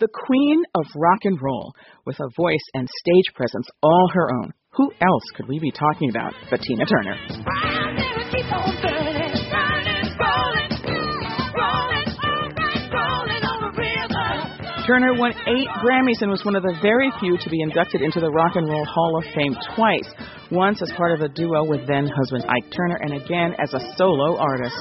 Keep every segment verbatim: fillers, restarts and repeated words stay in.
the queen of rock and roll, with a voice and stage presence all her own. Who else could we be talking about but Tina Turner? Turner won eight Grammys and was one of the very few to be inducted into the Rock and Roll Hall of Fame twice, once as part of a duo with then-husband Ike Turner and again as a solo artist.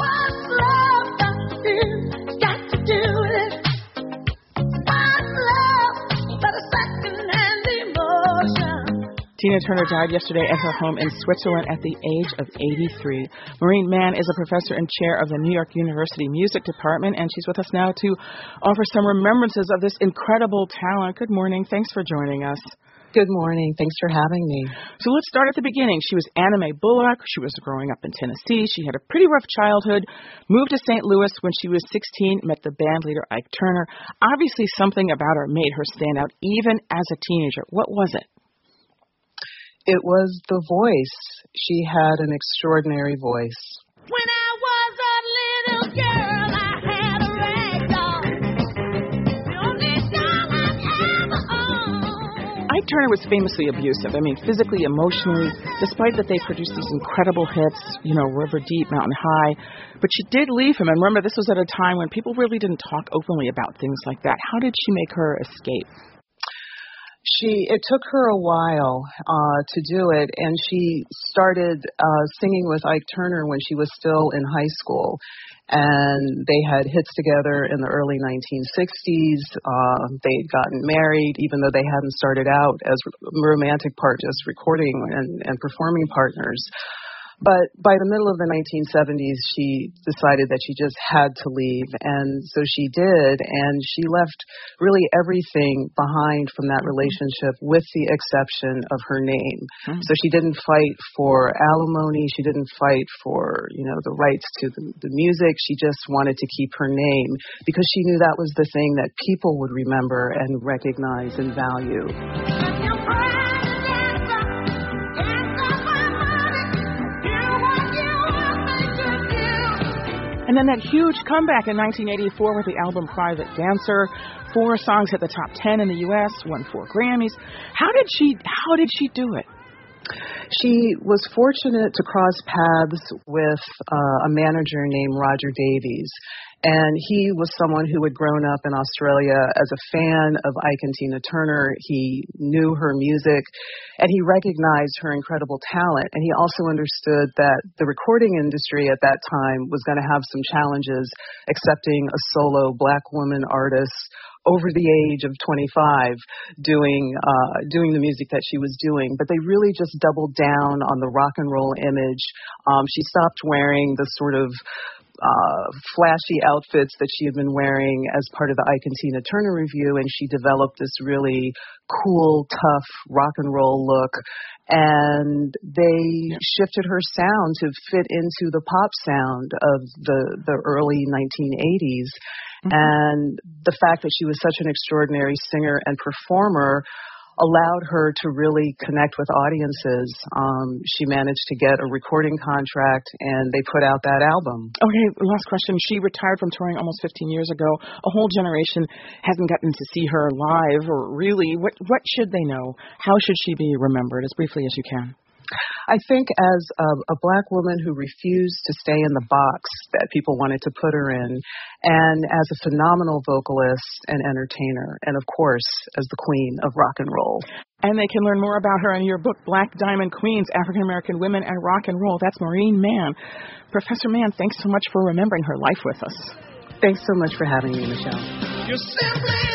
Tina Turner died yesterday at her home in Switzerland at the age of eighty-three. Maureen Mann is a professor and chair of the New York University Music Department, and she's with us now to offer some remembrances of this incredible talent. Good morning. Thanks for joining us. Good morning. Thanks for having me. So let's start at the beginning. She was Anna Mae Bullock. She was growing up in Tennessee. She had a pretty rough childhood, moved to Saint Louis when she was sixteen, met the band leader Ike Turner. Obviously, something about her made her stand out even as a teenager. What was it? It was the voice. She had an extraordinary voice. When I was a little girl, I had a rag doll. The only doll I've ever owned. Ike Turner was famously abusive. I mean, physically, emotionally, despite that they produced these incredible hits, you know, River Deep, Mountain High. But she did leave him. And remember, this was at a time when people really didn't talk openly about things like that. How did she make her escape? She it took her a while uh, to do it, and she started uh, singing with Ike Turner when she was still in high school. And they had hits together in the early nineteen sixties. Uh, they had gotten married, even though they hadn't started out as romantic partners, recording and, and performing partners. But by the middle of the nineteen seventies, she decided that she just had to leave. And so she did. And she left really everything behind from that relationship with the exception of her name. Mm-hmm. So she didn't fight for alimony. She didn't fight for, you know, the rights to the, the music. She just wanted to keep her name because she knew that was the thing that people would remember and recognize and value. And then that huge comeback in nineteen eighty-four with the album Private Dancer. Four songs at the top ten in the U S, won four Grammys. How did she, how did she do it? She was fortunate to cross paths with uh, a manager named Roger Davies. And he was someone who had grown up in Australia as a fan of Ike and Tina Turner. He knew her music, and he recognized her incredible talent. And he also understood that the recording industry at that time was going to have some challenges accepting a solo black woman artist over the age of twenty-five doing uh, doing the music that she was doing. But they really just doubled down on the rock and roll image. Um, she stopped wearing the sort of Uh, flashy outfits that she had been wearing as part of the Ike and Tina Turner review, and she developed this really cool, tough rock and roll look. And they shifted her sound to fit into the pop sound of the, the early nineteen eighties. Mm-hmm. And the fact that she was such an extraordinary singer and performer allowed her to really connect with audiences. Um, she managed to get a recording contract, and they put out that album. Okay, last question. She retired from touring almost fifteen years ago. A whole generation hasn't gotten to see her live, or really. What, what should they know? How should she be remembered, as briefly as you can? I think as a, a black woman who refused to stay in the box that people wanted to put her in, and as a phenomenal vocalist and entertainer, and of course, as the queen of rock and roll. And they can learn more about her in your book, Black Diamond Queens, African American Women and Rock and Roll. That's Maureen Mann. Professor Mann, thanks so much for remembering her life with us. Thanks so much for having me, Michelle. You're simply